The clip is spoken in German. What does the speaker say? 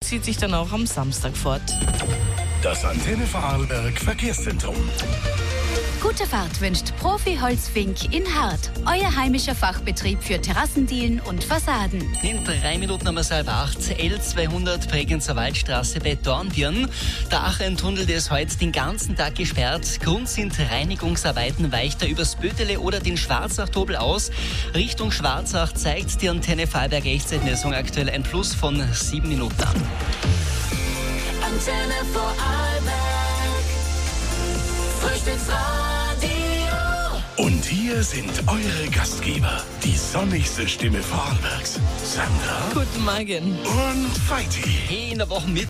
zieht sich dann auch am Samstag fort. Das Antenne Vorarlberg Verkehrszentrum. Gute Fahrt wünscht Profi Holzfink in Hart. Euer heimischer Fachbetrieb für Terrassendielen und Fassaden. In 3 Minuten um 7:30, L200 Bregenzer Waldstraße bei Dornbirn. Der Achentunnel, der ist heute den ganzen Tag gesperrt. Grund sind Reinigungsarbeiten, weicht er übers Bödele oder den Schwarzach-Tobel aus. Richtung Schwarzach zeigt die Antenne Vorarlberg Echtzeitmessung aktuell ein Plus von 7 Minuten an. Antenne Vorarlberg, Frühstücksradio. Und hier sind eure Gastgeber, die sonnigste Stimme Vorarlbergs, Sandra Guten Morgen. und Feiti. In der Woche mit